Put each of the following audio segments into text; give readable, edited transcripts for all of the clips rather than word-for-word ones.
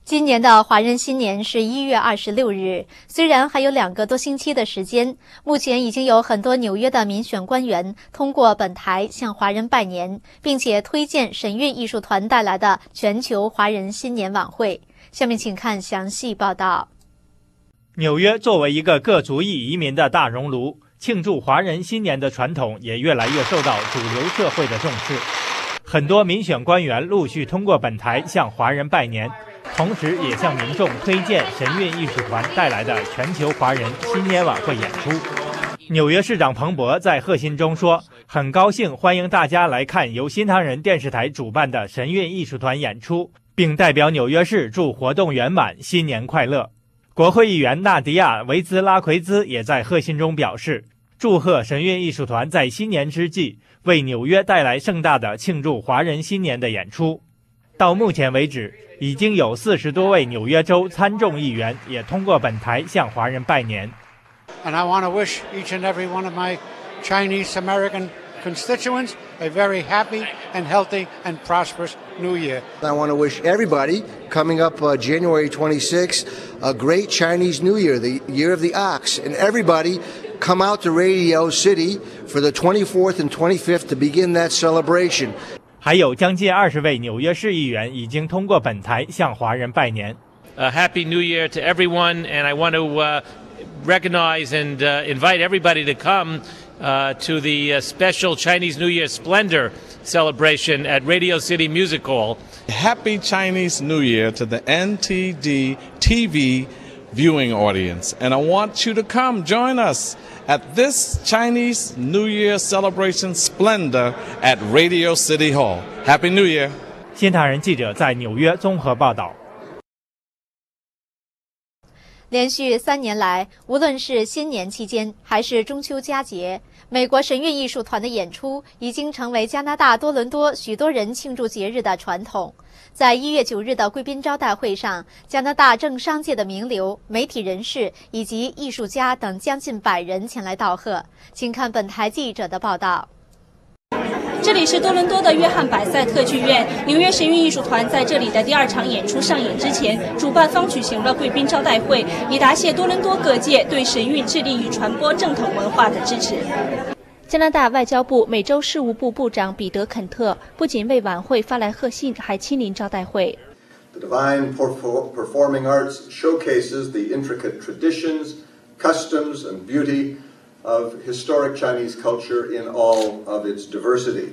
今年的华人新年是1月26日，虽然还有2个多星期的时间，目前已经有很多纽约的民选官员通过本台向华人拜年，并且推荐神韵艺术团带来的全球华人新年晚会。下面请看详细报道。 纽约作为一个各族裔移民的大熔炉，庆祝华人新年的传统也越来越受到主流社会的重视。很多民选官员陆续通过本台向华人拜年，同时也向民众推荐神韵艺术团带来的全球华人新年晚会演出。纽约市长彭博在贺信中说，很高兴欢迎大家来看由新唐人电视台主办的神韵艺术团演出，并代表纽约市祝活动圆满，新年快乐。国会议员纳迪亚·维兹拉奎兹也在贺信中表示，祝贺神韵艺术团在新年之际为纽约带来盛大的庆祝华人新年的演出。到目前为止，已经有40多位纽约州参众议员也通过本台向华人拜年。 And I want to wish each and every one of my Chinese American constituents a very happy and healthy and prosperous New Year. I want to wish everybody coming up January 26th a great Chinese New Year, the Year of the Ox, and everybody come out to Radio City for the 24th and 25th to begin that celebration. 还有将近20位纽约市议员已经通过本台向华人拜年。 Happy New Year to everyone, and I want to recognize and invite everybody to come to the special Chinese New Year Splendor celebration at Radio City Music Hall. Happy Chinese New Year to the NTD TV viewing audience, and I want you to come join us at this Chinese New Year celebration splendor at Radio City Hall. Happy New Year! 新唐人记者在纽约综合报道。 连续3年来，无论是新年期间还是中秋佳节，美国神韵艺术团的演出已经成为加拿大多伦多许多人庆祝节日的传统。在1月9日的贵宾招待会上，加拿大政商界的名流、媒体人士以及艺术家等将近100人前来道贺。请看本台记者的报道。 这里是多伦多的约翰百赛特剧院，纽约神韵艺术团在这里的第2场演出上演之前，主办方举行了贵宾招待会，以答谢多伦多各界对神韵致力于传播正统文化的支持。加拿大外交部美洲事务部部长彼得·肯特不仅为晚会发来贺信，还亲临招待会。 The Divine Performing Arts showcases the intricate traditions, customs, and beauty of historic Chinese culture in all of its diversity.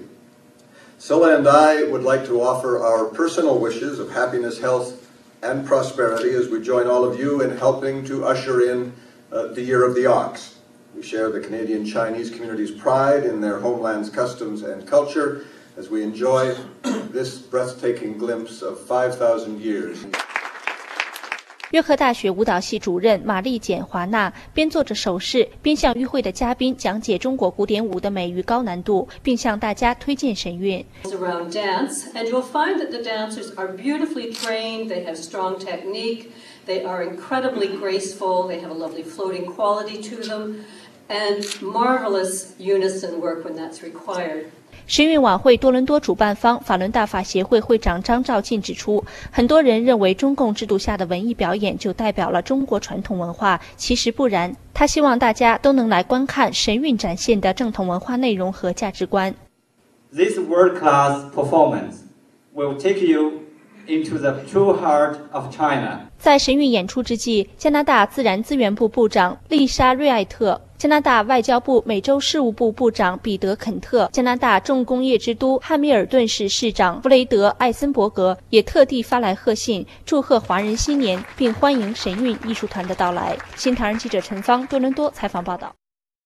Scylla and I would like to offer our personal wishes of happiness, health, and prosperity as we join all of you in helping to usher in the Year of the Ox. We share the Canadian Chinese community's pride in their homeland's customs and culture as we enjoy this breathtaking glimpse of 5,000 years. 约克大学舞蹈系主任玛丽简·华纳边做着手势，边向与会的嘉宾讲解中国古典舞的美与高难度，并向大家推荐神韵。 Around dance, and you'll find that the dancers are beautifully trained. They have strong technique. They are incredibly graceful. They have a lovely floating quality to them, and marvelous unison work when that's required. 神韵晚会多伦多主办方法伦大法协会会长张兆进指出，很多人认为中共制度下的文艺表演就代表了中国传统文化，其实不然。他希望大家都能来观看神韵展现的正统文化内容和价值观。 This world-class performance will take you into the true heart of China. 在神韵演出之际，加拿大自然资源部部长丽莎·瑞艾特、加拿大外交部美洲事务部部长彼得·肯特、加拿大重工业之都汉密尔顿市市长弗雷德·艾森伯格也特地发来贺信，祝贺华人新年，并欢迎神韵艺术团的到来。新唐人记者陈芳多伦多采访报道。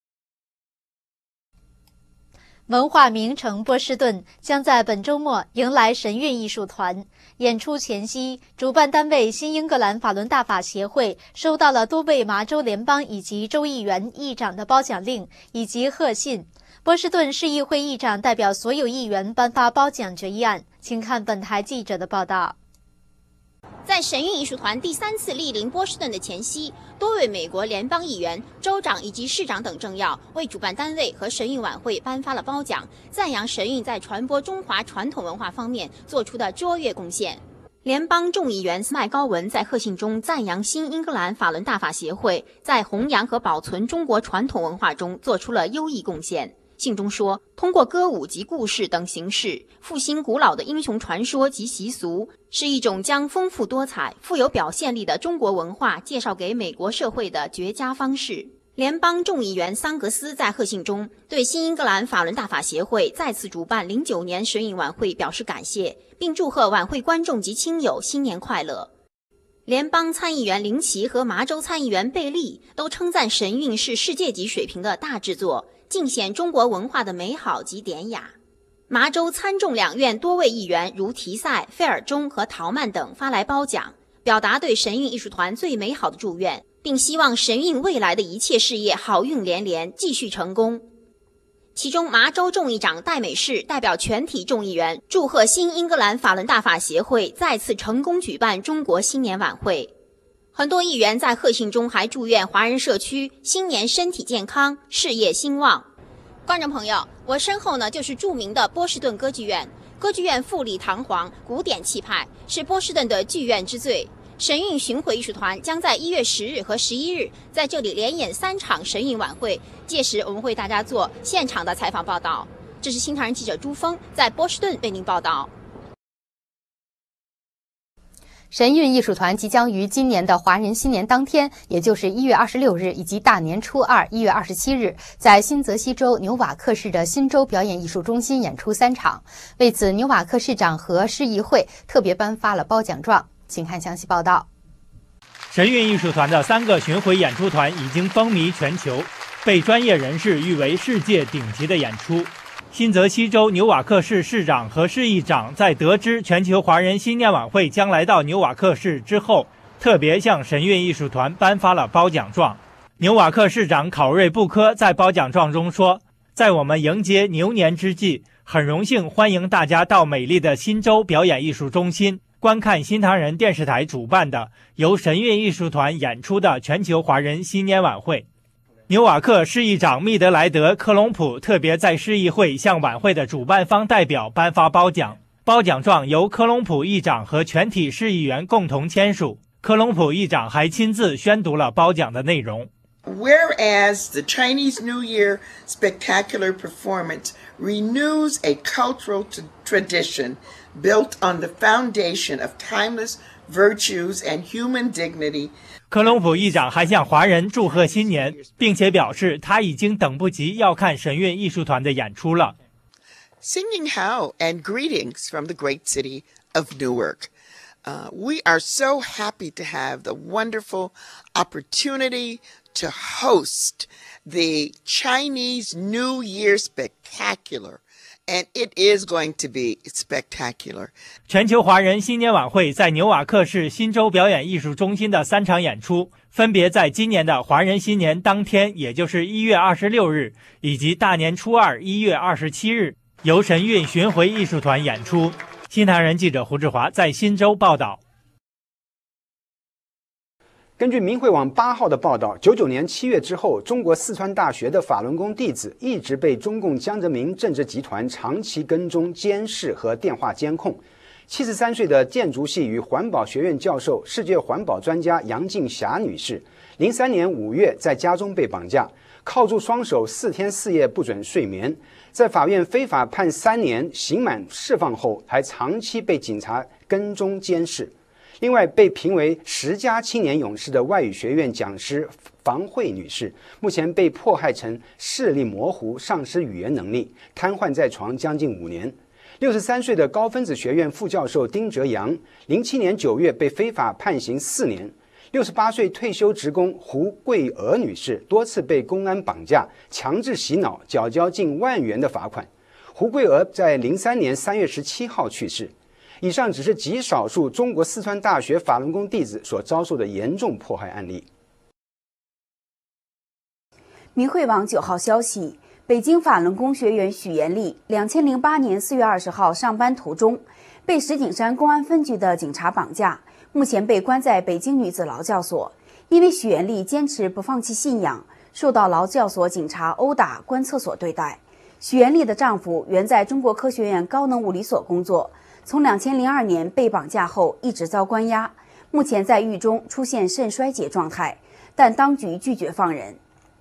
文化名城波士顿将在本周末迎来神韵艺术团演出前夕，主办单位新英格兰法伦大法协会收到了多位麻州联邦以及州议员、议长的褒奖令以及贺信。波士顿市议会议长代表所有议员颁发褒奖决议案。请看本台记者的报道。 在神韵艺术团第3次莅临波士顿的前夕，多位美国联邦议员、州长以及市长等政要为主办单位和神韵晚会颁发了褒奖，赞扬神韵在传播中华传统文化方面做出的卓越贡献。 联邦众议员麦高文在贺信中赞扬新英格兰法伦大法协会在弘扬和保存中国传统文化中做出了优异贡献。信中说，通过歌舞及故事等形式复兴古老的英雄传说及习俗，是一种将丰富多彩、富有表现力的中国文化介绍给美国社会的绝佳方式。联邦众议员桑格斯在贺信中对新英格兰法伦大法协会再次主办09年神韵晚会表示感谢，并祝贺晚会观众及亲友新年快乐。联邦参议员林奇和麻州参议员贝利都称赞神韵是世界级水平的大制作，尽显中国文化的美好及典雅。麻州参众两院多位议员如提塞、费尔中和陶曼等发来褒奖，表达对神韵艺术团最美好的祝愿，并希望神韵未来的一切事业好运连连，继续成功。其中，麻州众议长戴美士代表全体众议员祝贺新英格兰法伦大法协会再次成功举办中国新年晚会。很多议员在贺信中还祝愿华人社区新年身体健康，事业兴旺。观众朋友，我身后呢就是著名的波士顿歌剧院。歌剧院富丽堂皇，古典气派，是波士顿的剧院之最。神韵巡回艺术团将在1月10日和11日在这里连演3场神韵晚会，届时我们为大家做现场的采访报道。这是新唐人记者朱峰在波士顿为您报道。 神韵艺术团即将于今年的华人新年当天，也就是1月26日以及大年初2 1月27日，在新泽西州纽瓦克市的新州表演艺术中心演出3场。为此，纽瓦克市长和市议会特别颁发了褒奖状。请看详细报道。 神韵艺术团的3个巡回演出团已经风靡全球，被专业人士誉为世界顶级的演出。新泽西州纽瓦克市市长和市议长在得知全球华人新年晚会将来到纽瓦克市之后，特别向神韵艺术团颁发了褒奖状。纽瓦克市长考瑞布科在褒奖状中说，在我们迎接牛年之际，很荣幸欢迎大家到美丽的新州表演艺术中心观看新唐人电视台主办的由神韵艺术团演出的全球华人新年晚会。纽瓦克市议长密德莱德·科隆普特别在市议会向晚会的主办方代表颁发褒奖，褒奖状由科隆普议长和全体市议员共同签署。科隆普议长还亲自宣读了褒奖的内容。 Whereas the Chinese New Year spectacular performance renews a cultural tradition built on the foundation of timeless virtues and human dignity. 科隆普议长还向华人祝贺新年，并且表示他已经等不及要看神韵艺术团的演出了。 Singing How and greetings from the great city of Newark. We are so happy to have the wonderful opportunity to host the Chinese New Year Spectacular, and it is going to be spectacular. 全球华人新年晚会在纽瓦克市新州表演艺术中心的3场演出，分别在今年的华人新年当天，也就是1月26日，以及大年初2 1月27日，由神韵巡回艺术团演出。新唐人记者胡志华在新州报道。 根据明慧网8号的报道，99年7月之后，中国四川大学的法轮功弟子一直被中共江泽民政治集团长期跟踪、监视和电话监控。73岁的建筑系与环保学院教授、世界环保专家杨静霞女士，03年5月在家中被绑架，铐住双手4天4夜不准睡眠，在法院非法判3年，刑满释放后，还长期被警察跟踪监视。另外，被评为10佳青年勇士的外语学院讲师房慧女士，目前被迫害成视力模糊、丧失语言能力，瘫痪在床将近5年。63岁的高分子学院副教授丁哲阳，07年9月被非法判刑4年。68岁退休职工胡桂娥女士多次被公安绑架、强制洗脑，缴交近1万元的罚款。胡桂娥在03年3月17号去世。以上只是极少数中国四川大学法轮功弟子所遭受的严重迫害案例。 明慧网9号消息，北京法轮功学员许延丽2008年4月20号上班途中被石景山公安分局的警察绑架，目前被关在北京女子劳教所。因为许延丽坚持不放弃信仰，受到劳教所警察殴打、关厕所对待。许延丽的丈夫原在中国科学院高能物理所工作， 从2002年被绑架后一直遭关押，目前在狱中出现肾衰竭状态，但当局拒绝放人。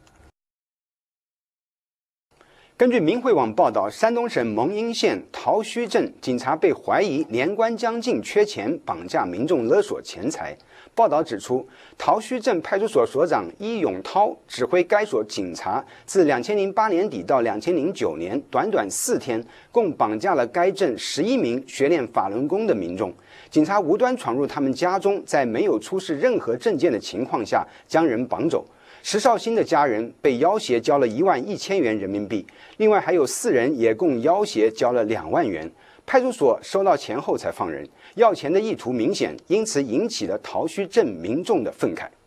根据明慧网报道，山东省蒙阴县桃墟镇警察被怀疑年关将近缺钱，绑架民众勒索钱财。报道指出，桃墟镇派出所所长伊永涛指挥该所警察自2008年底到2009年，短短4天，共绑架了该镇11名学练法轮功的民众。警察无端闯入他们家中，在没有出示任何证件的情况下将人绑走。石绍兴的家人被要挟交了11000元人民币，另外还有4人也共要挟交了2万元。派出所收到钱后才放人，要钱的意图明显，因此引起了桃墟镇民众的愤慨。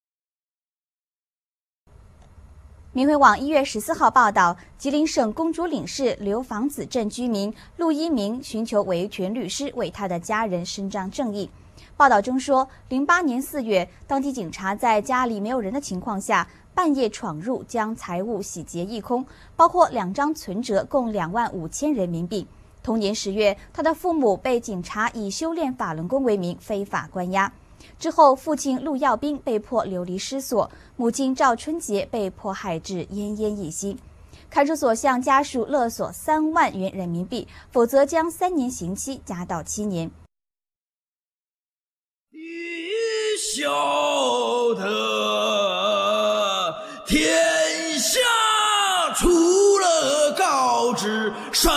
明慧网1月14号报道，吉林省公主岭市刘坊子镇居民陆一鸣寻求维权律师为他的家人伸张正义。报道中说，08年4月，当地警察在家里没有人的情况下，半夜闯入，将财物洗劫一空，包括2张存折，共25000人民币。同年10月，他的父母被警察以修炼法轮功为名非法关押。之后，父亲陆耀斌被迫流离失所，母亲赵春杰被迫害至奄奄一息。看守所向家属勒索3万元人民币，否则将3年刑期加到7年。 晓得天下除了高知神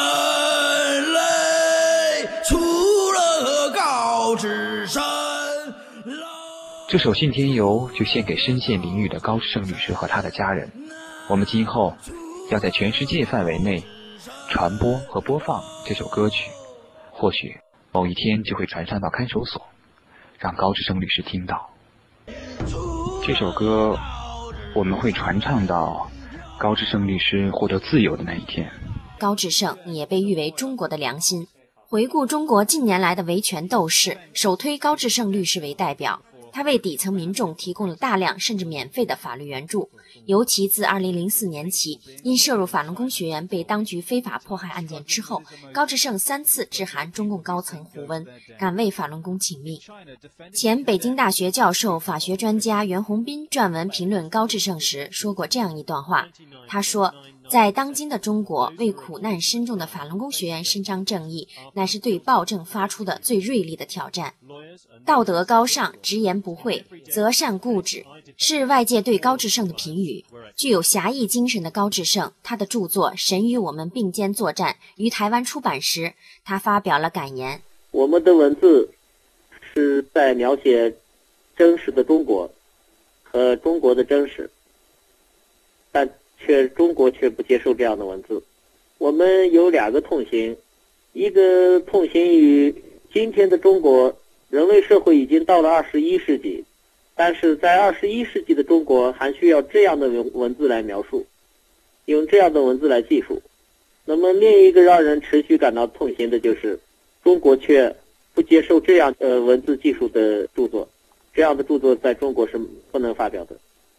雷，除了高知神雷。 这首信天游就献给身陷囹圄的高志胜律师和他的家人。我们今后要在全世界范围内传播和播放这首歌曲，或许某一天就会传上到看守所，让高志胜律师听到。这首歌我们会传唱到高志胜律师获得自由的那一天。 高志胜也被誉为中国的良心。回顾中国近年来的维权斗士，首推高志胜律师为代表。他为底层民众提供了大量甚至免费的法律援助，尤其自2004年起，因涉入法轮功学员被当局非法迫害案件之后，高志胜3次致函中共高层胡温，敢为法轮功请命。前北京大学教授、法学专家袁宏斌撰文评论高志胜时说过这样一段话，他说，在当今的中国，为苦难深重的法轮功学员伸张正义，乃是对暴政发出的最锐利的挑战。道德高尚，直言不讳，择善固执，是外界对高志胜的评语。具有侠义精神的高志胜，他的著作《神与我们并肩作战》于台湾出版时，他发表了感言： 我们的文字是在描写真实的中国和中国的真实，但中国却不接受这样的文字。我们有2个痛心，一个痛心于今天的中国，人类社会已经到了21世纪，但是在21世纪的中国还需要这样的文字来描述，用这样的文字来记述。那么另一个让人持续感到痛心的就是中国却不接受这样文字技术的著作，这样的著作在中国是不能发表的。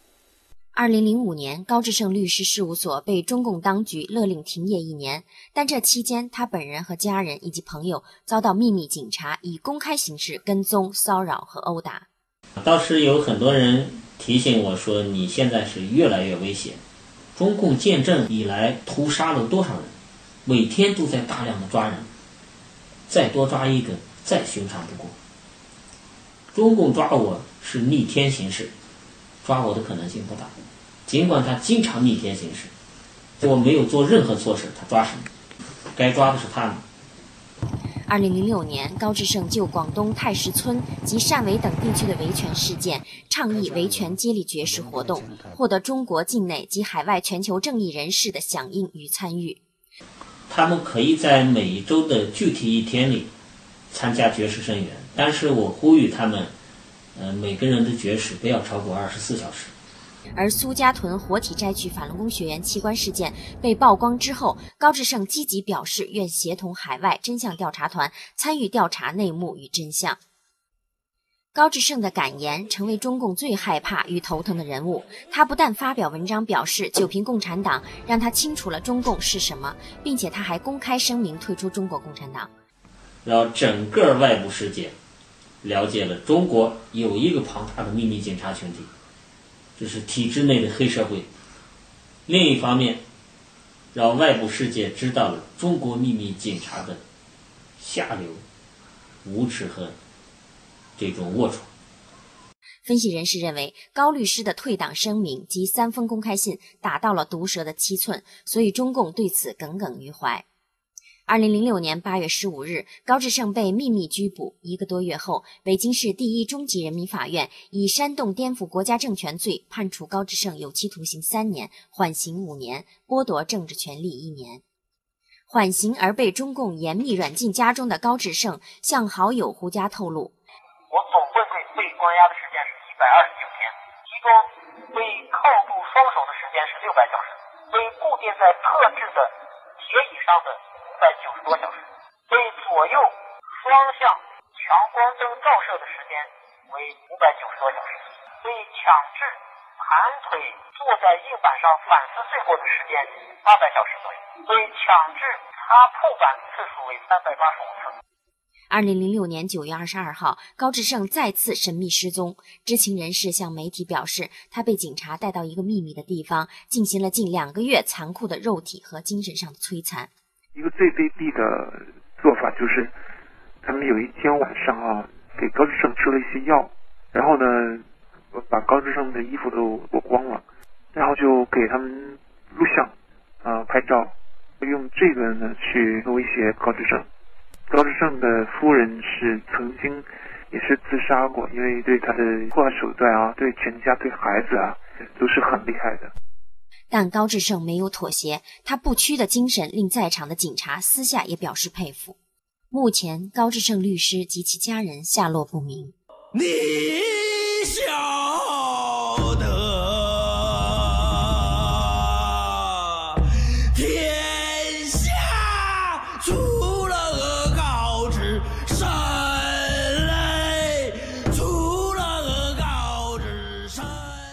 2005年，高志胜律师事务所被中共当局勒令停业1年，但这期间他本人和家人以及朋友遭到秘密警察以公开形式跟踪、骚扰和殴打。 当时有很多人提醒我说，你现在是越来越危险，中共建政以来屠杀了多少人，每天都在大量的抓人，再多抓一个再寻常不过。中共抓我是逆天行事，抓我的可能性不大，尽管他经常逆天行事，我没有做任何错事，他抓什么？该抓的是他们。 2006年，高志胜就广东太石村及汕尾等地区的维权事件倡议维权接力绝食活动，获得中国境内及海外全球正义人士的响应与参与。 他们可以在每一周的具体一天里参加绝食声援，但是我呼吁他们每个人的绝食不要超过24小时。 而苏家屯活体摘取法轮功学员器官事件被曝光之后，高志胜积极表示愿协同海外真相调查团参与调查内幕与真相。高志胜的感言成为中共最害怕与头疼的人物。他不但发表文章表示九评共产党让他清楚了中共是什么，并且他还公开声明退出中国共产党。 让整个外部世界了解了中国有一个庞大的秘密警察群体，这是体制内的黑社会。另一方面，让外部世界知道了中国秘密警察的下流、无耻和这种龌龊。 分析人士认为，高律师的退党声明及3封公开信打到了毒舌的7寸，所以中共对此耿耿于怀。2006年8月15日，高志胜被秘密拘捕，1个多月后，北京市第一中级人民法院以煽动颠覆国家政权罪判处高志胜有期徒刑3年，缓刑5年，剥夺政治权利1年。缓刑而被中共严密软禁家中的高志胜向好友胡佳透露， 我总共被关押的时间是129天，其中被铐住双手的时间是600小时，被固定在特制的铁椅上的190多小时，被左右双向强光灯照射的时间为590多小时，被强制盘腿坐在硬板上反思罪过的时间800小时左右，被强制擦铺板次数为385次。 2006年9月22号，高志胜再次神秘失踪。知情人士向媒体表示，他被警察带到一个秘密的地方，进行了近2个月残酷的肉体和精神上的摧残。 一个最卑鄙的做法就是，他们有一天晚上给高志胜吃了一些药，然后呢，把高志胜的衣服都脱光了，然后就给他们录像，拍照，用这个呢去威胁高志胜。高志胜的夫人是曾经也是自杀过，因为对他的破坏手段对全家对孩子都是很厉害的。 但高志胜没有妥协，他不屈的精神令在场的警察私下也表示佩服。目前高志胜律师及其家人下落不明。 你晓得天下除了高志胜嘞，除了高志胜。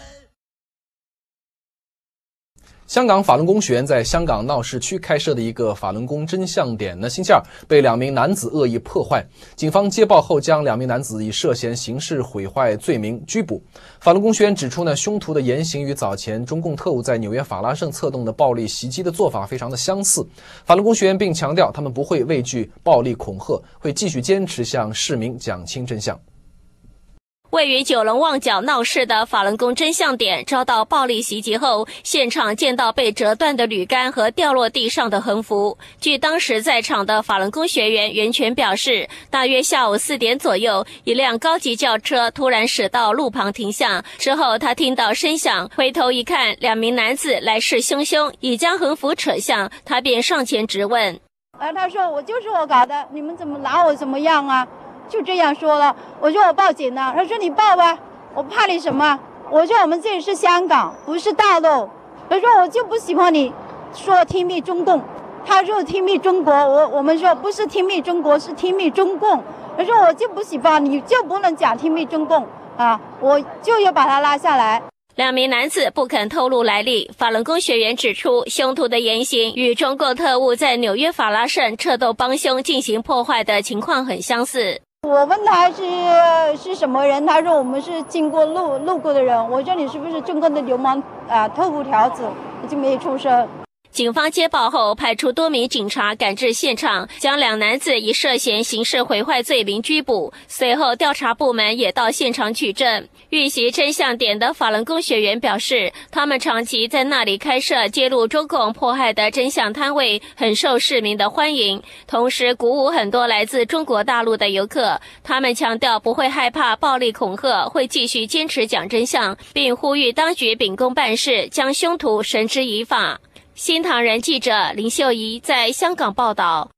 香港法轮功学员在香港闹市区开设的一个法轮功真相点呢，星期二被2名男子恶意破坏，警方接报后将2名男子以涉嫌刑事毁坏罪名拘捕。法轮功学员指出呢，凶徒的言行与早前中共特务在纽约法拉盛策动的暴力袭击的做法非常的相似。法轮功学员并强调，他们不会畏惧暴力恐吓，会继续坚持向市民讲清真相。 位于九龙旺角闹市的法轮功真相点遭到暴力袭击后，现场见到被折断的铝杆和掉落地上的横幅。据当时在场的法轮功学员袁全表示，大约下午4点左右，一辆高级轿车突然驶到路旁停下，之后他听到声响，回头一看，2名男子来势汹汹，已将横幅扯下，他便上前质问。 他说我就是我搞的，你们怎么拿我怎么样啊？就这样说了，我说我报警了，他说你报吧，我怕你什么？我说我们这里是香港，不是大陆。他说我就不喜欢你说听密中共，他说听密中国，我们说不是听密中国，是听密中共。他说我就不喜欢，你就不能讲听密中共啊，我就要把他拉下来。 2名男子不肯透露来历。法轮功学员指出，凶徒的言行与中共特务在纽约法拉盛策动帮凶进行破坏的情况很相似。 我问他是什么人，他说我们是经过路过的人。我说你是不是中共的流氓特务条子？他就没有出声。 警方接报后，派出多名警察赶至现场，将2男子以涉嫌刑事毁坏罪名拘捕。随后，调查部门也到现场取证。遇袭真相点的法轮功学员表示，他们长期在那里开设揭露中共迫害的真相摊位，很受市民的欢迎，同时鼓舞很多来自中国大陆的游客。他们强调不会害怕暴力恐吓，会继续坚持讲真相，并呼吁当局秉公办事，将凶徒绳之以法。新唐人记者林秀仪在香港报道。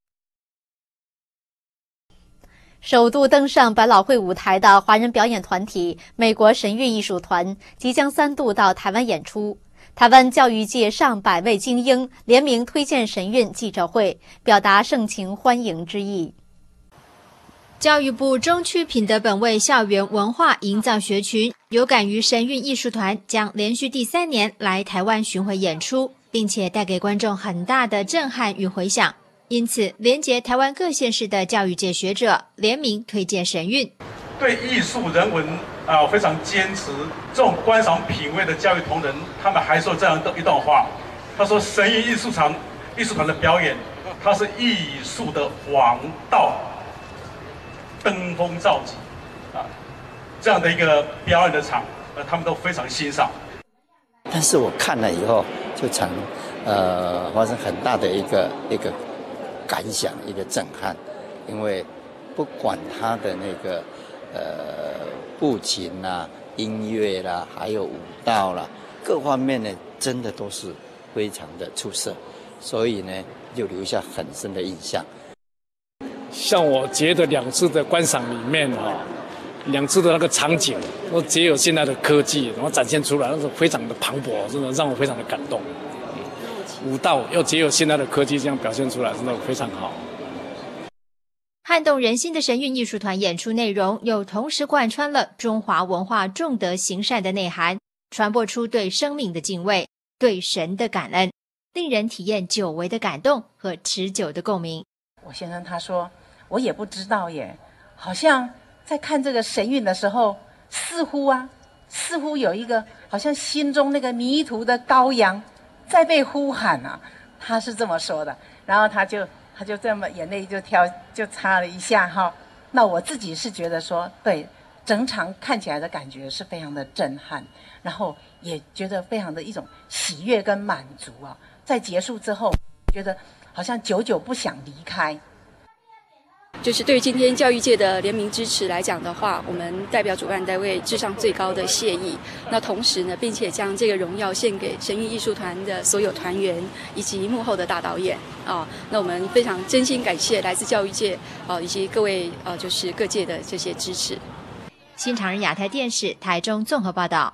首度登上百老汇舞台的华人表演团体美国神韵艺术团即将3度到台湾演出。台湾教育界上百位精英联名推荐神韵记者会，表达盛情欢迎之意。 教育部中区品德本位校园文化营造学群有感于神韵艺术团将连续第3年来台湾巡回演出，并且带给观众很大的震撼与回响。 因此连结台湾各县市的教育界学者联名推荐神韵。 对艺术人文非常坚持这种观赏品味的教育同仁，他们还说这样一段话，他说神韵艺术团的表演，它是艺术的王道，登峰造极这样的一个表演的场，他们都非常欣赏。 但是我看了以后，就发生很大的一个感想，一个震撼，因为不管他的那个布琴啦、音乐啦，还有舞蹈啦，各方面呢，真的都是非常的出色，所以呢，就留下很深的印象。 像我觉得两次的观赏里面两次的那个场景，都结有现在的科技，然后展现出来，那是非常的磅礴，真的让我非常的感动。舞蹈又结有现在的科技，这样表现出来，真的非常好。 撼动人心的神韵艺术团演出内容，又同时贯穿了中华文化重德行善的内涵，传播出对生命的敬畏、对神的感恩，令人体验久违的感动和持久的共鸣。 我先生他说，我也不知道耶，好像在看这个神韵的时候，似乎有一个好像心中那个迷途的羔羊在被呼喊啊，他是这么说的。然后他就这么眼泪就擦了一下哈。那我自己是觉得说，对，整场看起来的感觉是非常的震撼，然后也觉得非常的一种喜悦跟满足啊。在结束之后，觉得好像久久不想离开。 就是对于今天教育界的联名支持来讲的话，我们代表主办单位致上最高的谢意。那同时呢，并且将这个荣耀献给神韵艺术团的所有团员以及幕后的大导演那我们非常真心感谢来自教育界以及各位就是各界的这些支持。 新唐人亚太电视台中综合报道。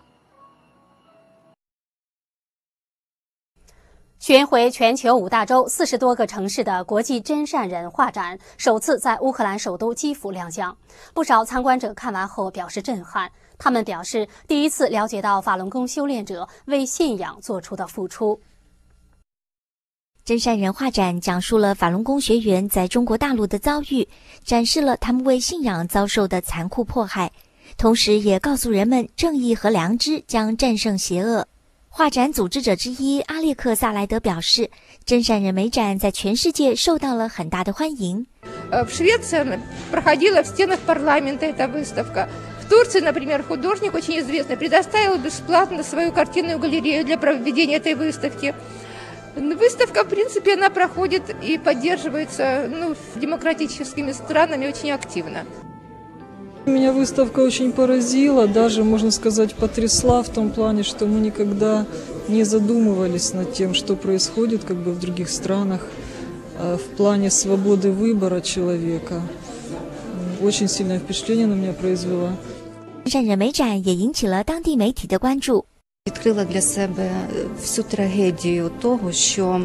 巡回全球5大洲40多个城市的国际真善人画展首次在乌克兰首都基辅亮相，不少参观者看完后表示震撼。他们表示，第一次了解到法轮功修炼者为信仰做出的付出。 真善人画展讲述了法轮功学员在中国大陆的遭遇，展示了他们为信仰遭受的残酷迫害，同时也告诉人们正义和良知将战胜邪恶。画展组织者之一阿列克萨莱德表示，真善人美展在全世界受到了很大的欢迎。 В Швеции проходила в стенах парламента эта выставка. В Турции, например, художник очень известный предоставил бесплатно свою картинную галерею для проведения этой выставки. Выставка, в принципе, она проходит и поддерживается демократическими странами очень активно. Меня выставка очень поразила, даже, можно сказать, потрясла в том плане, что мы никогда не задумывались над тем, что происходит в других странах в плане свободы выбора человека. Очень сильное впечатление на меня произвела. 真善人美展也引起了当地媒体的关注。 Відкрила для себе всю трагедію того, що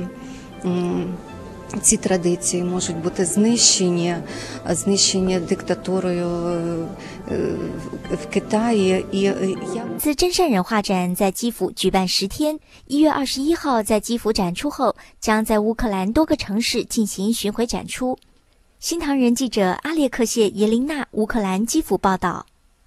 ці традиції можуть бути знищені диктатурою в Китаї. 自真善人画展在基辅举办10天，1月21号在基辅展出后，将在乌克兰多个城市进行巡回展出。新唐人记者阿列克谢耶琳娜，乌克兰基辅报道。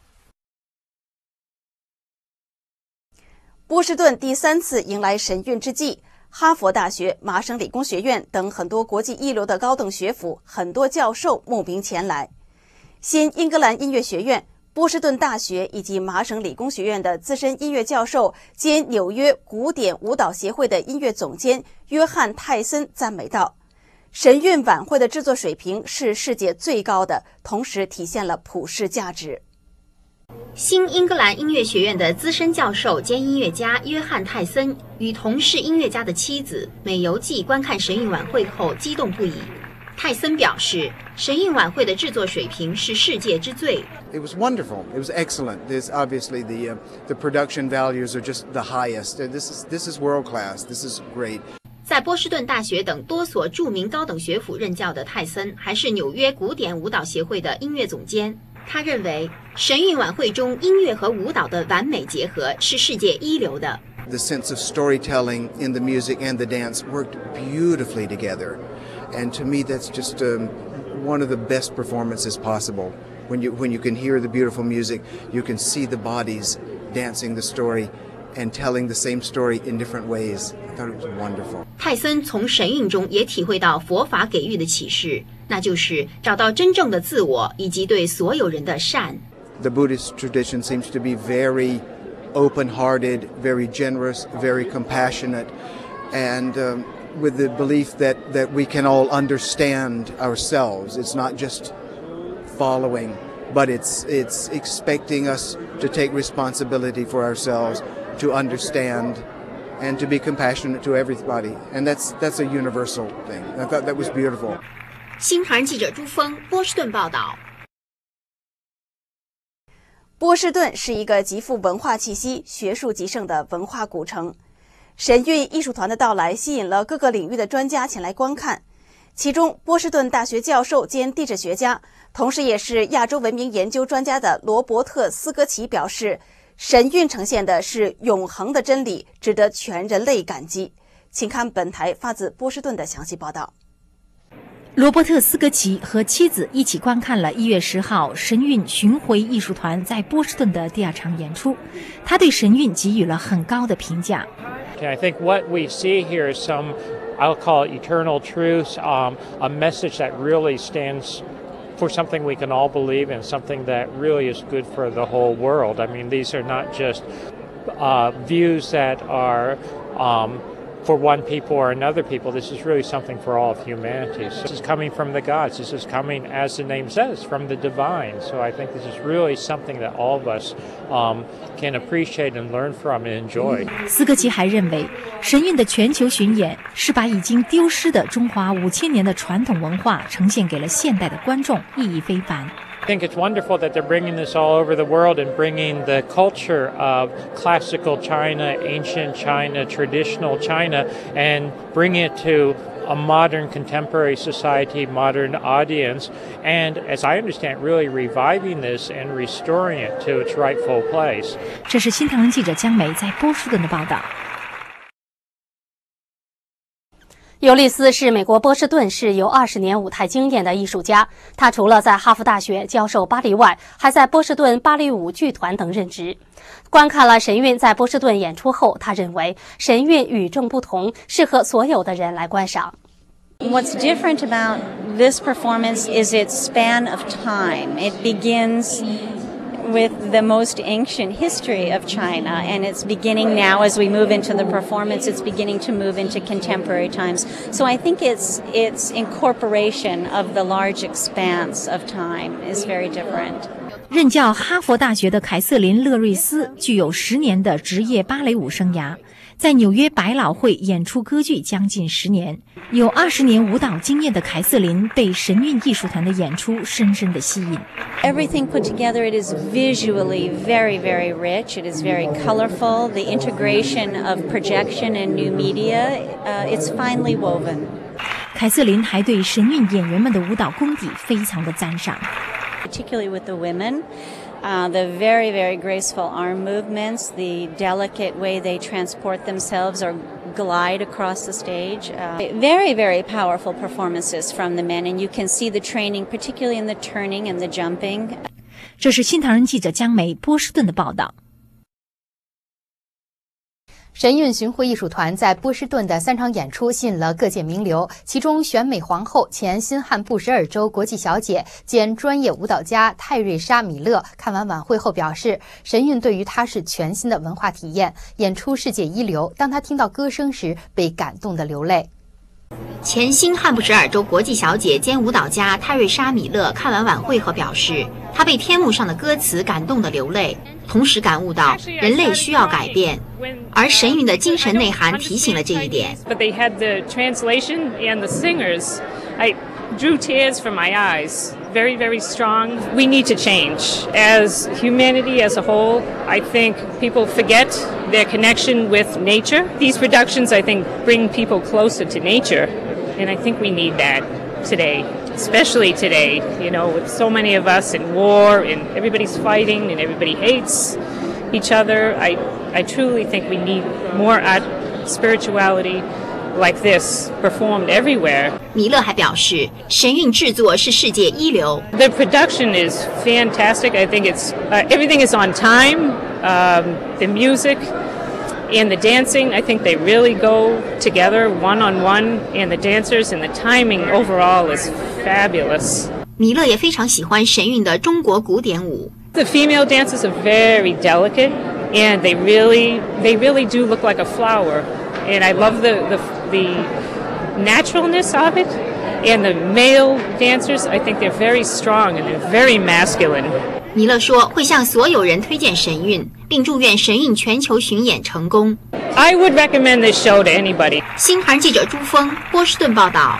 波士顿第3次迎来神韵之际，哈佛大学、麻省理工学院等很多国际一流的高等学府，很多教授慕名前来。新英格兰音乐学院、波士顿大学以及麻省理工学院的资深音乐教授兼纽约古典舞蹈协会的音乐总监约翰·泰森赞美道：“神韵晚会的制作水平是世界最高的，同时体现了普世价值。” 新英格兰音乐学院的资深教授兼音乐家约翰·泰森与同是音乐家的妻子美由纪观看神韵晚会后激动不已。泰森表示，神韵晚会的制作水平是世界之最。 It was wonderful. It was excellent. There's obviously the production values are just the highest. This is world class. This is great. 在波士顿大学等多所著名高等学府任教的泰森，还是纽约古典舞蹈协会的音乐总监。他认为，神韵晚会中音乐和舞蹈的完美结合是世界一流的。 The sense of storytelling in the music and the dance worked beautifully together. And to me, that's just one of the best performances possible. When you can hear the beautiful music, you can see the bodies dancing the story and telling the same story in different ways. I thought it was wonderful. 泰森从神韵中也体会到佛法给予的启示，那就是找到真正的自我以及对所有人的善。 The Buddhist tradition seems to be very open-hearted, very generous, very compassionate, and with the belief that we can all understand ourselves. It's not just following, but it's expecting us to take responsibility for ourselves, to understand, and to be compassionate to everybody. And that's a universal thing. I thought that was beautiful. 新唐人记者朱峰，波士顿报道。 波士顿是一个极富文化气息、学术极盛的文化古城。神韵艺术团的到来吸引了各个领域的专家前来观看。其中，波士顿大学教授兼地质学家，同时也是亚洲文明研究专家的罗伯特·斯科奇表示，神韵呈现的是永恒的真理，值得全人类感激。请看本台发自波士顿的详细报道。 罗伯特·斯科奇和妻子一起观看了1月10号神韵巡回艺术团在波士顿的第2场演出，他对神韵给予了很高的评价。 I think what we see here is some, I'll call it eternal truths, a message that really stands for something we can all believe in, something that really is good for the whole world. I mean, these are not just views that are for one people or another people. This is really something for all of humanity. So this is coming from the gods. This is coming, as the name says, from the divine. So I think this is really something that all of us can appreciate and learn from and enjoy. 斯科奇还认为，神韵的全球巡演是把已经丢失的中华5000年的传统文化呈现给了现代的观众，意义非凡。 I think it's wonderful that they're bringing this all over the world and bringing the culture of classical China, ancient China, traditional China, and bringing it to a modern contemporary society, modern audience, and as I understand, really reviving this and restoring it to its rightful place. 这是新唐人记者江梅在波士顿的报道。 尤利斯是美国波士顿市有20年舞台经验的艺术家，他除了在哈佛大学教授芭蕾外，还在波士顿芭蕾舞剧团等任职。观看了神韵在波士顿演出后，他认为神韵与众不同，适合所有的人来观赏。 What's different about this performance is its span of time. It begins with the most ancient history of China, and it's beginning now as we move into the performance, it's beginning to move into contemporary times. So I think its incorporation of the large expanse of time is very different. 任教哈佛大学的凯瑟琳·勒瑞斯具有10年的职业芭蕾舞生涯，在纽约百老汇演出歌剧将近10年。有20年舞蹈经验的凯瑟琳被神韵艺术团的演出深深地吸引。 Everything put together, it is visually very, very rich. It is very colorful. The integration of projection and new media, it's finely woven. 凯瑟琳还对神韵演员们的舞蹈功底非常的赞赏。 Particularly with the women, the very, very graceful arm movements, the delicate way they transport themselves or glide across the stage. Very, very powerful performances from the men, and you can see the training, particularly in the turning and the jumping. 这是新唐人记者江梅波士顿的报道。 神韵巡回艺术团在波士顿的3场演出吸引了各界名流，其中选美皇后、前新罕布什尔州国际小姐兼专业舞蹈家泰瑞莎·米勒看完晚会后表示，神韵对于她是全新的文化体验，演出世界一流。当她听到歌声时，被感动得流泪。 前新罕布什尔州国际小姐兼舞蹈家泰瑞莎·米勒看完晚会后表示，她被天幕上的歌词感动得流泪，同时感悟到人类需要改变，而神韵的精神内涵提醒了这一点。 But they had the translation and the singers. I drew tears from my eyes. Very, very strong. We need to change. As humanity as a whole, I think people forget their connection with nature. These productions, I think, bring people closer to nature. And I think we need that today, especially today, you know, with so many of us in war and everybody's fighting and everybody hates each other. I truly think we need more art, spirituality like this performed everywhere. 米勒还表示，神韵制作是世界一流。 The production is fantastic. I think it's everything is on time. The music and the dancing, I think they really go together one-on-one. And the dancers and the timing overall is fabulous. 米勒也非常喜欢神韵的中国古典舞。 The female dancers are very delicate, and they really do look like a flower. And I love the naturalness of it. And the male dancers, I think they're very strong and they're very masculine. 米勒说会向所有人推荐神韵，并祝愿神韵全球巡演成功。 I would recommend this show to anybody. 新唐人记者朱峰，波士顿报道。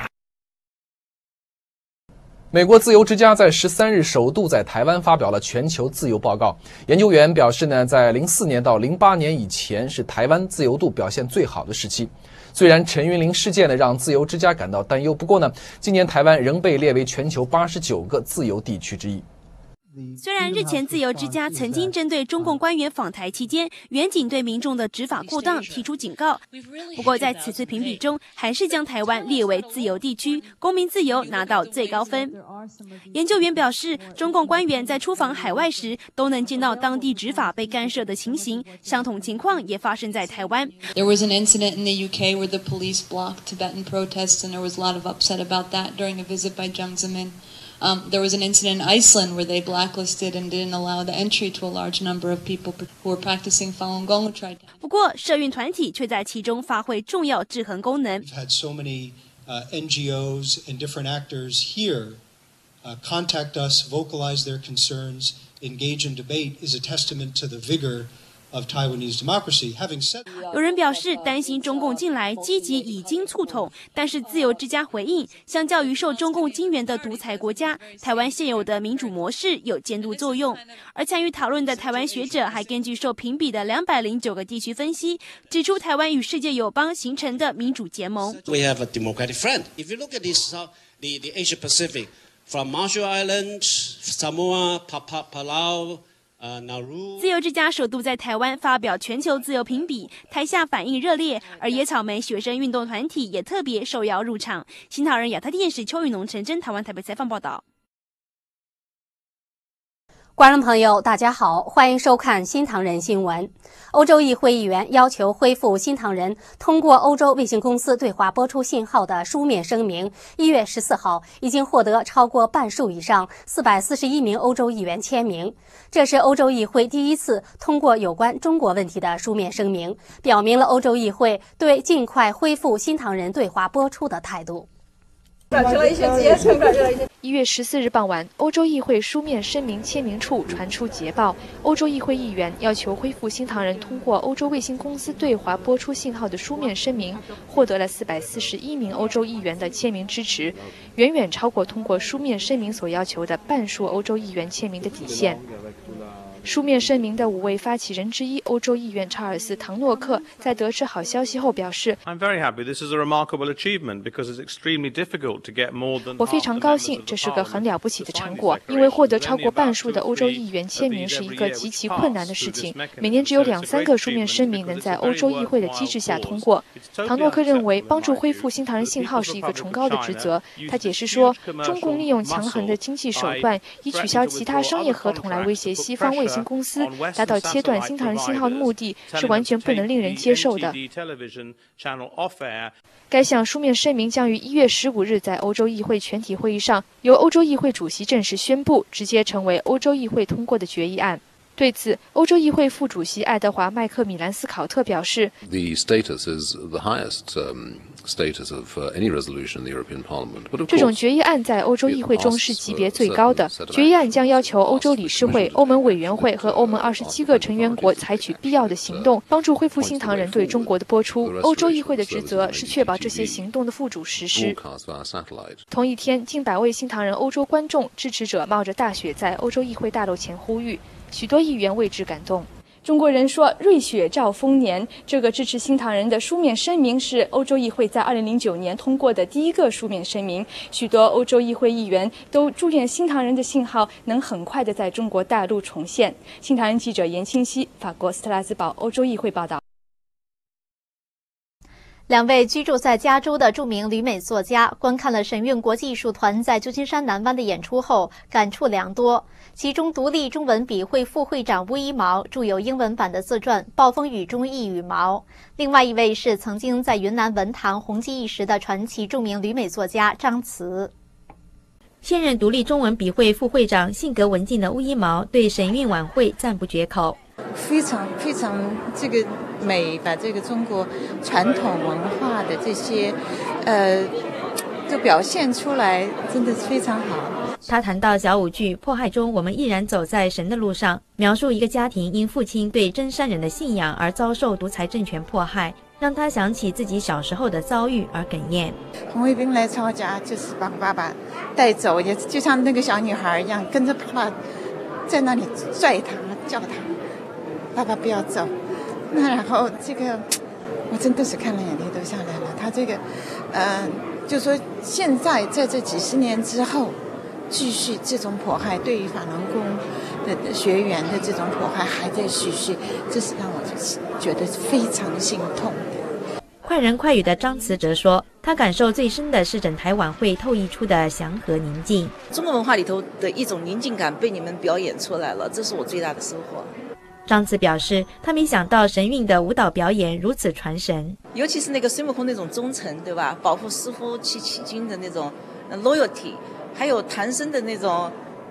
美国自由之家在13日首度在台湾发表了全球自由报告。研究员表示呢，在04年到08年以前是台湾自由度表现最好的时期。虽然陈云林事件呢让自由之家感到担忧，不过呢，今年台湾仍被列为全球89个自由地区之一。 虽然日前自由之家曾经针对中共官员访台期间远景对民众的执法过当提出警告，不过在此次评比中还是将台湾列为自由地区，公民自由拿到最高分。研究员表示，中共官员在出访海外时都能见到当地执法被干涉的情形，相同情况也发生在台湾。 There was an incident in the UK where the police blocked Tibetan protests, and there was a lot of upset about that during a visit by Jiang Zemin. There was an incident in Iceland where they blacklisted and didn't allow the entry to a large number of people who were practicing Falun Gong. 不过，社运团体却在其中发挥重要制衡功能。 We've had so many NGOs and different actors here contact us, vocalize their concerns, engage in debate is a testament to the vigor of Taiwanese democracy. Having said, 有人表示担心中共近来积极已经促统，但是自由之家回应，相较于受中共经援的独裁国家，台湾现有的民主模式有监督作用。而参与讨论的台湾学者还根据受评比的209个地区分析，指出台湾与世界友邦形成的民主结盟。 We have a democratic front. If you look at this, the Asia Pacific, from Marshall Islands, Samoa, Palau. 自由之家首度在台湾发表全球自由评比，台下反应热烈，而野草莓学生运动团体也特别受邀入场。新唐人亚太电视邱宇农、陈真台湾台北采访报道。 观众朋友，大家好，欢迎收看新唐人新闻。欧洲议会议员要求恢复新唐人通过欧洲卫星公司对华播出信号的书面声明。1月14号已经获得超过半数以上441名欧洲议员签名。这是欧洲议会第一次通过有关中国问题的书面声明，表明了欧洲议会对尽快恢复新唐人对华播出的态度。 1月14日傍晚，欧洲议会书面声明签名处传出捷报，欧洲议会议员要求恢复新唐人通过欧洲卫星公司对华播出信号的书面声明，获得了441名欧洲议员的签名支持，远远超过通过书面声明所要求的半数欧洲议员签名的底线。书面声明的5位发起人之一，欧洲议员查尔斯·唐诺克在得知好消息后表示：“我非常高兴，这是个很了不起的成果，因为获得超过半数的欧洲议员签名是一个极其困难的事情。每年只有2-3个书面声明能在欧洲议会的机制下通过。”唐诺克认为，帮助恢复新唐人信号是一个崇高的职责。他解释说，中共利用强横的经济手段，以取消其他商业合同来威胁西方卫星公司，达到切断新唐人信号的目的，是完全不能令人接受的。该项书面声明将于1月15日在欧洲议会全体会议上由欧洲议会主席正式宣布，直接成为欧洲议会通过的决议案。对此，欧洲议会副主席爱德华·麦克米兰斯考特表示 ：“The status is the highest status of any resolution in the European Parliament。” 这种决议案在欧洲议会中是级别最高的。决议案将要求欧洲理事会、欧盟委员会和欧盟27个成员国采取必要的行动，帮助恢复新唐人对中国的播出。欧洲议会的职责是确保这些行动的付诸实施。同一天，近100位新唐人欧洲观众支持者冒着大雪在欧洲议会大楼前呼吁。许多议员为之感动。中国人说瑞雪兆丰年，这个支持新唐人的书面声明是欧洲议会在2009年通过的第一个书面声明。许多欧洲议会议员都祝愿新唐人的信号能很快的在中国大陆重现。新唐人记者严清熙，法国斯特拉斯堡欧洲议会报道。 2位居住在加州的著名旅美作家观看了神韵国际艺术团在旧金山南湾的演出后，感触良多。其中，独立中文笔会副会长巫一毛著有英文版的自传《暴风雨中一羽毛》。另外一位是曾经在云南文坛红极一时的传奇著名旅美作家张慈。 现任独立中文笔会副会长、性格文静的巫一毛对神韵晚会赞不绝口。 非常这个美，把这个中国传统文化的这些就表现出来，真的是非常好。 他谈到小舞剧《迫害中我们依然走在神的路上》，描述一个家庭因父亲对真山人的信仰而遭受独裁政权迫害，让他想起自己小时候的遭遇而哽咽。 红卫兵来抄家，就是把爸爸带走，也就像那个小女孩一样，跟着爸爸在那里拽他叫他，爸爸不要走。那然后这个我真的是看了眼泪都下来了。他这个就说现在在这几十年之后继续这种迫害，对于法轮功的学员的这种迫害还在继续，这是让我觉得非常心痛的。 快人快语的张慈则说，他感受最深的是整台晚会透溢出的祥和宁静。 中国文化里头的一种宁静感被你们表演出来了，这是我最大的收获。 张慈表示，他没想到神韵的舞蹈表演如此传神， 尤其是那个孙悟空那种忠诚，对吧？保护师傅去起军的那种 loyalty， 还有唐僧的那种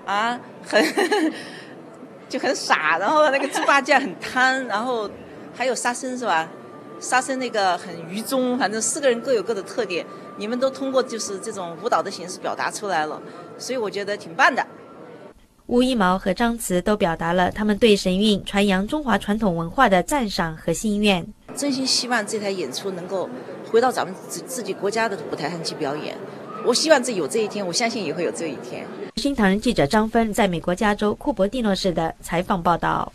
就很傻，然后那个猪八戒很贪，然后还有沙僧是吧？沙僧那个很愚忠，反正4个人各有各的特点，你们都通过就是这种舞蹈的形式表达出来了，所以我觉得挺棒的。 巫一毛和张慈都表达了他们对神韵传扬中华传统文化的赞赏和心愿。 真心希望这台演出能够回到咱们自己国家的舞台上去表演。我希望有这一天，我相信也会有这一天。 新唐人记者张芬在美国加州库珀蒂诺市的采访报道。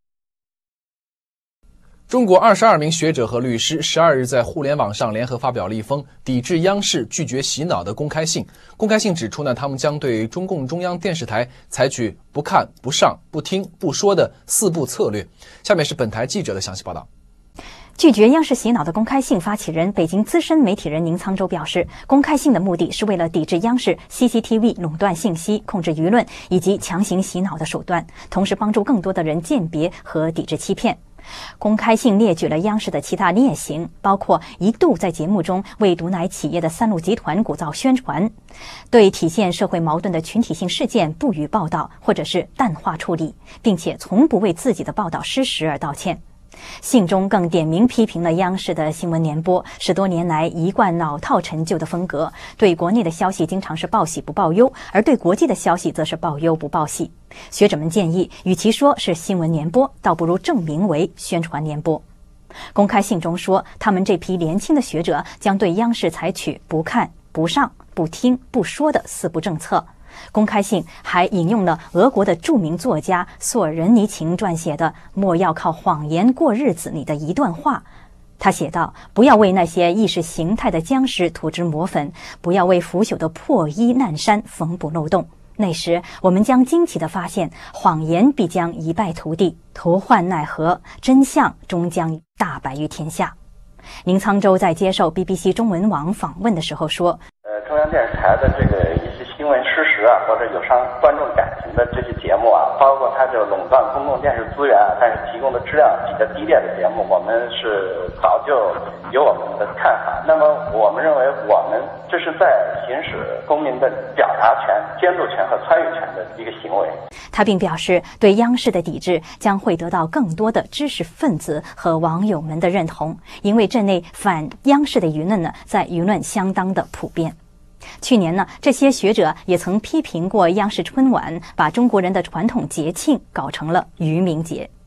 中国22名学者和律师12日在互联网上联合发表了一封抵制央视拒绝洗脑的公开信。公开信指出呢，他们将对中共中央电视台采取不看、不上、不听、不说的4不策略。下面是本台记者的详细报道。 拒绝央视洗脑的公开信发起人、北京资深媒体人宁沧洲表示，公开信的目的是为了抵制央视 CCTV 垄断信息、控制舆论以及强行洗脑的手段，同时帮助更多的人鉴别和抵制欺骗。公开信列举了央视的其他劣行，包括一度在节目中为毒奶企业的三鹿集团鼓噪宣传，对体现社会矛盾的群体性事件不予报道或者是淡化处理，并且从不为自己的报道失实而道歉。信中更点名批评了央视的新闻联播10多年来一贯老套陈旧的风格，对国内的消息经常是报喜不报忧，而对国际的消息则是报忧不报喜。学者们建议，与其说是新闻联播，倒不如正名为宣传联播。公开信中说，他们这批年轻的学者将对央视采取不看、不上、不听、不说的4不政策。公开信还引用了俄国的著名作家索尔仁尼琴撰写的《莫要靠谎言过日子》里的一段话。他写道：不要为那些意识形态的僵尸涂脂抹粉，不要为腐朽的破衣烂衫缝补漏洞。那时我们将惊奇地发现，谎言必将一败涂地，徒患奈何，真相终将大白于天下。宁沧洲在接受 BBC 中文网访问的时候说， 中央电视台的这个一些新闻事实啊，或者有伤观众感情的这些节目啊，包括它就垄断公共电视资源，但是提供的质量比较低劣的节目，我们是早就有我们的看法。那么我们认为，我们这是在行使公民的表达权、监督权和参与权的一个行为。 他并表示，对央视的抵制将会得到更多的知识分子和网友们的认同，因为这类反央视的舆论呢，在舆论相当的普遍。去年呢，这些学者也曾批评过央视春晚把中国人的传统节庆搞成了愚民节。